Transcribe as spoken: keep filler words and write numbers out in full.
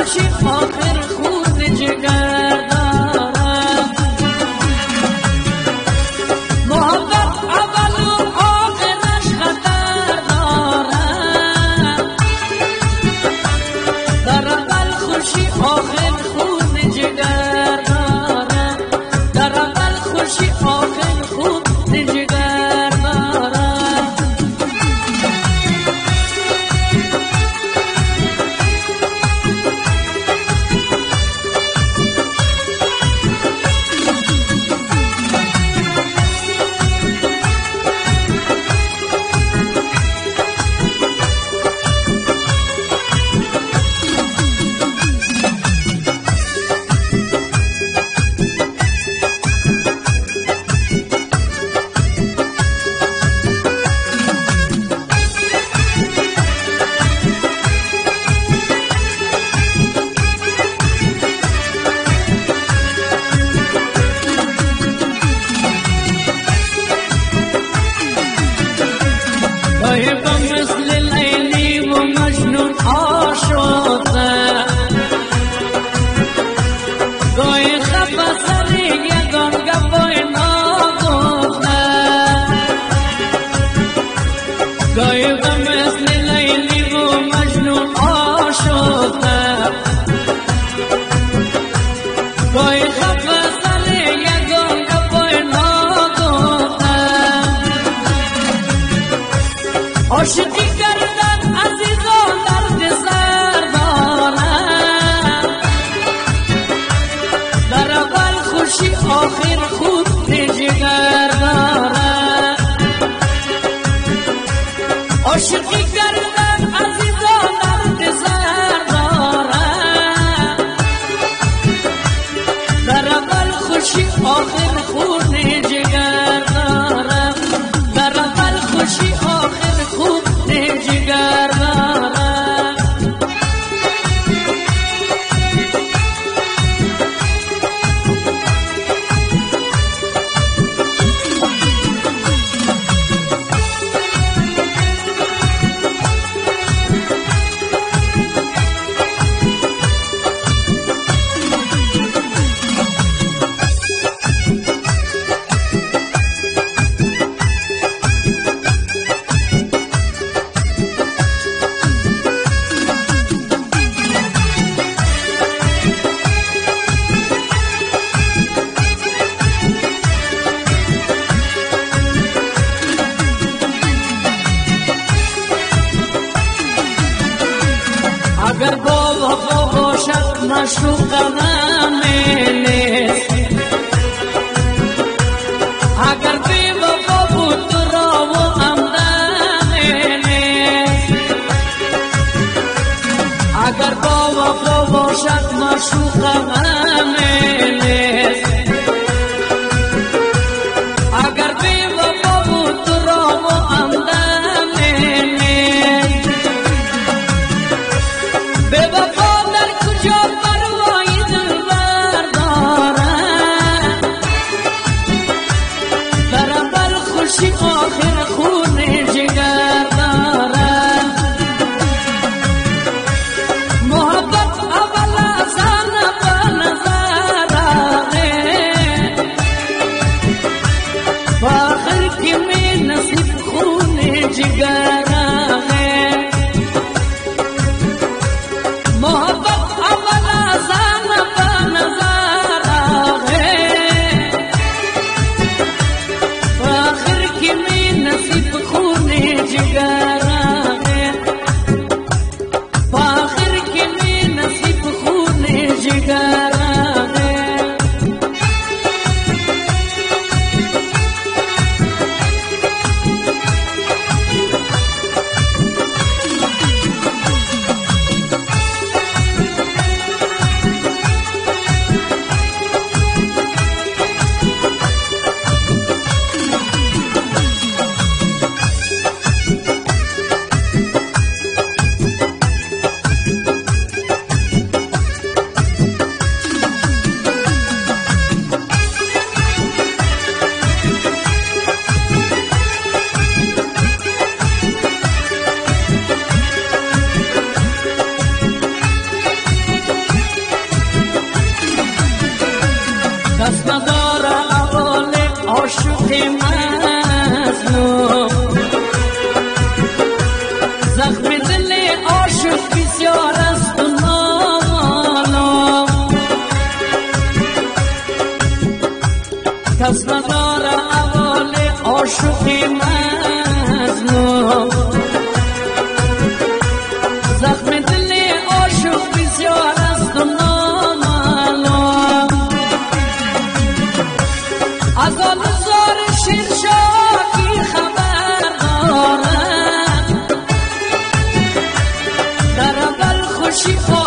خوشی آخر خون جگر دارم. محبت اول و آخرش خطر دارم. در اول خوشی آخر خون جگر دارم. در اول خوشی آخر خون جگر دارم. مثل لیلی و مجنون آشفته، گاهی خفه سری یگان گپای ناگفته، گاهی مثل لیلی و مجنون آشفته، گاهی خفه سری یگان گپای ناگفته. عاشقی کردن عزیزان درد سر دارم. در اول خوشی آخر خون جگر دارم. عاشقی کردن عزیزان درد سر دارم. در اول خوشی آخر خون جگر دارم. در اول خوشی آخر خون جگر دارم. اگر با وفا باشد معشوق نیست، اگر بی وفا بود تو را و همدم نیست. اگر با وفا باشد معشوق نیست، اگر بی وفا بود تو را و همدم نیست. به وفا در کجا پروای دلبر دارم. در اول خوشی آخر خون جگر دارم. محبت اول از آن اول زخم دل عاشق بسیار است و نامالا، کس نداره اول عاشقی مظلوم. زخم دل عاشق بسیار است و نامالا، از آن زار شیرشاکی خبر دارم، در اول خوشی